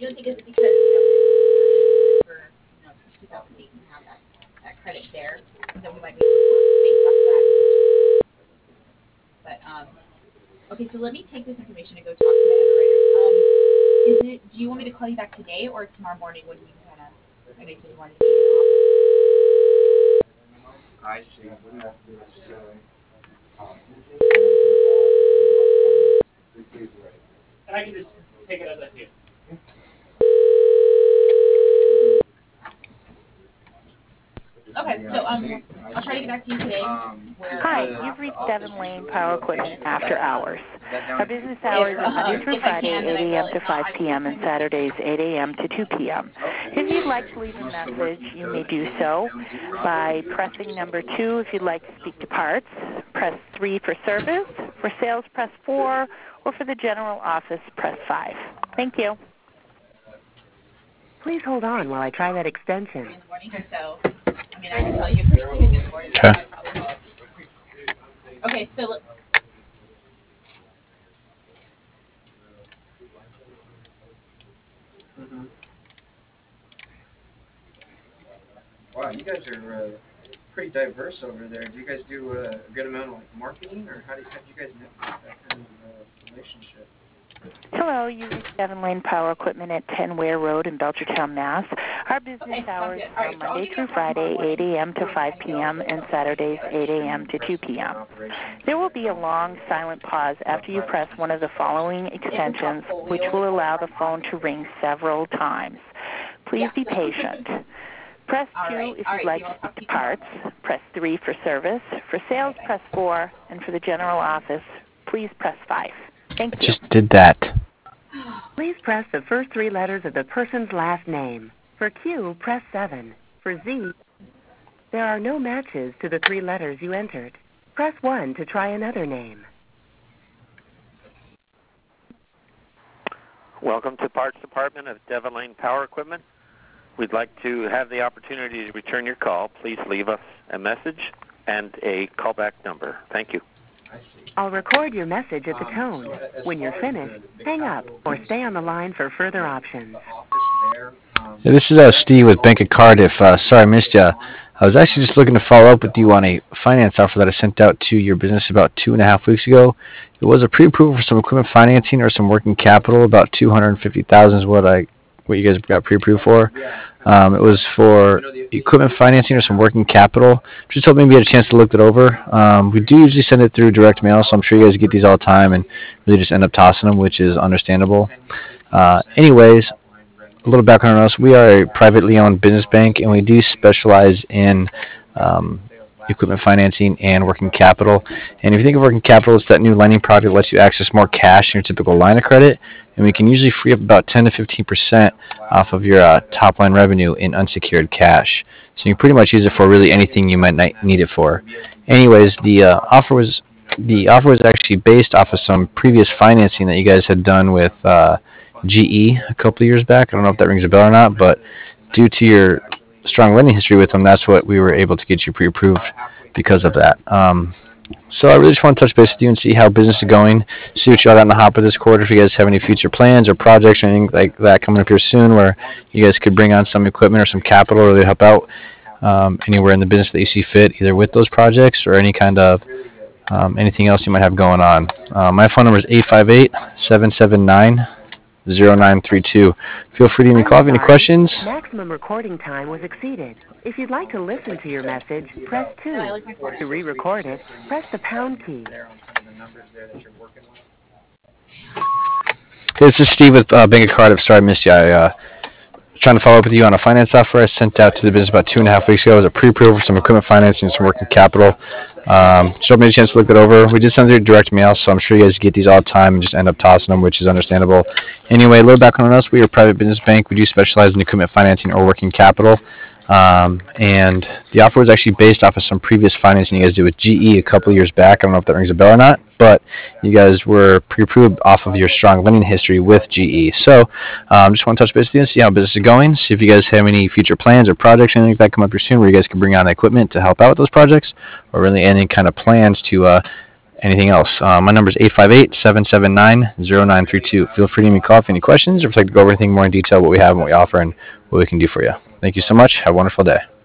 do think it's because for 2008 and have that credit there, that we might be able to based off of that. But okay, so let me take this information and go talk to the underwriters. Do you want me to call you back today or tomorrow morning when we kind of, I know you said you wanted to be in the office? I see. Wouldn't have to necessarily. And I can just take it as I see it. Okay, so I'll try to get back to you today. Hi, you've reached Devon Lane Power Equipment After Hours. Our business hours are Monday through Friday, 8 a.m. to 5 p.m., and Saturdays, 8 a.m. to 2 p.m. If you'd like to leave a message, you may do so by pressing number 2 if you'd like to speak to parts, press 3 for service, for sales, press 4, or for the general office, press 5. Thank you. Please hold on while I try that extension. In the morning, so I mean, I can tell you first thing in the morning. Okay. Okay, so. Wow, you guys are pretty diverse over there. Do you guys do a good amount of marketing, or how do you guys network that kind of relationship? Hello, you reached Devon Lane Power Equipment at 10 Ware Road in Belchertown, Mass. Our business hours are Monday through Friday, 8 a.m. to 5 p.m., and Saturdays, 8 a.m. to 2 p.m. There will be a long, silent pause after you press one of the following extensions, which will allow the phone to ring several times. Please be patient. Press 2 if you'd like to speak to parts. Press 3 for service. For sales, press 4. And for the general office, please press 5. Thank you. Just did that. Please press the first 3 letters of the person's last name. For Q, press 7. For Z, there are no matches to the 3 letters you entered. Press 1 to try another name. Welcome to Parts Department of Devon Lane Power Equipment. We'd like to have the opportunity to return your call. Please leave us a message and a callback number. Thank you. I'll record your message at the tone. When you're finished, hang up or stay on the line for further options. Yeah, this is Steve with Bank of Cardiff. Sorry I missed you. I was actually just looking to follow up with you on a finance offer that I sent out to your business about 2.5 weeks ago. It was a pre-approval for some equipment financing or some working capital. About $250,000 is what you guys got pre-approved for. It was for equipment financing or some working capital. Just hoping maybe you had a chance to look it over. We do usually send it through direct mail, so I'm sure you guys get these all the time and really just end up tossing them, which is understandable. Anyways, a little background on us. We are a privately owned business bank, and we do specialize in equipment financing and working capital. And if you think of working capital, it's that new lending product that lets you access more cash in your typical line of credit, and we can usually free up about 10 to 15% off of your top line revenue in unsecured cash. So you can pretty much use it for really anything you might need it for. Anyways, the offer was actually based off of some previous financing that you guys had done with GE a couple of years back. I don't know if that rings a bell or not, but due to your strong lending history with them, that's what we were able to get you pre-approved because of that. So I really just want to touch base with you and see how business is going, see what you got on the hopper this quarter, if you guys have any future plans or projects or anything like that coming up here soon where you guys could bring on some equipment or some capital or really help out anywhere in the business that you see fit, either with those projects or any kind of anything else you might have going on. My phone number is 858-779-0932. Feel free to give me a call if you have any questions. Maximum recording time was exceeded. If you'd like to listen to your message, press 2. To re-record it, press the pound key. This is Steve with Bank of Cardiff. Sorry I missed you. I was trying to follow up with you on a finance offer I sent out to the business about 2.5 weeks ago. It was a pre-approval for some equipment financing and some working capital. Just hope you had a chance to look it over. We did send it through direct mail, so I'm sure you guys get these all the time and just end up tossing them, which is understandable. Anyway, a little background on us. We are a private business bank. We do specialize in equipment financing or working capital. And the offer was actually based off of some previous financing you guys did with GE a couple of years back. I don't know if that rings a bell or not, but you guys were pre-approved off of your strong lending history with GE. So just want to touch base with you and see how business is going, see if you guys have any future plans or projects or anything like that come up here soon where you guys can bring on the equipment to help out with those projects, or really any kind of plans to anything else. My number is 858-779-0932. Feel free to give me a call if you have any questions or if you'd like to go over anything more in detail, what we have and what we offer and what we can do for you. Thank you so much. Have a wonderful day.